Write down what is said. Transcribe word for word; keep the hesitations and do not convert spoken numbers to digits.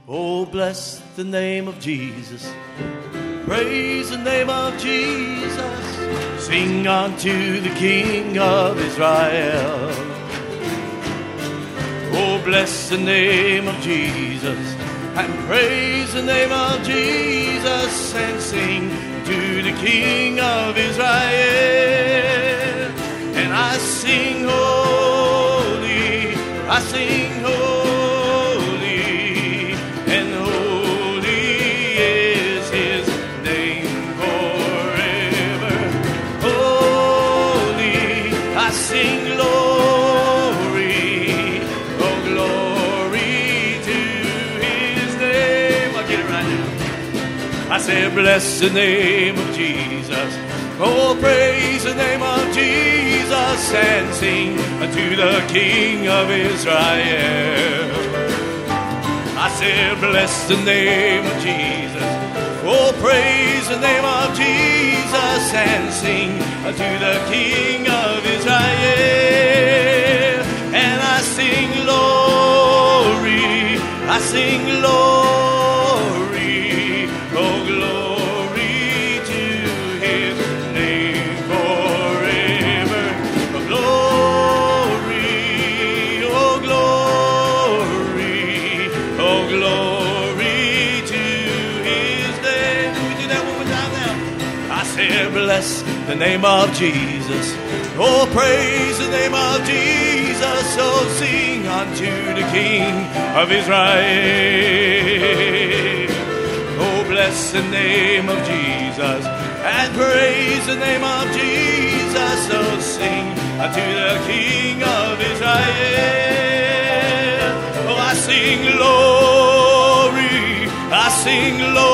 Oh, bless the name of Jesus. Praise the name of Jesus. Sing unto the King of Israel. Oh, bless the name of Jesus. And praise the name of Jesus. And sing to the King of Israel. And I sing holy, I sing holy, and holy is his name forever. Holy, I sing glory, oh glory to his name. I'll get it right now. I say bless the name of Jesus. Oh, praise the name of Jesus and sing unto the King of Israel. I say, bless the name of Jesus. Oh, praise the name of Jesus and sing unto the King of Israel. And I sing glory, I sing glory, oh, glory. Bless the name of Jesus. Oh, praise the name of Jesus. Oh, sing unto the King of Israel. Oh, bless the name of Jesus and praise the name of Jesus. Oh, sing unto the King of Israel. Oh, I sing glory, I sing glory.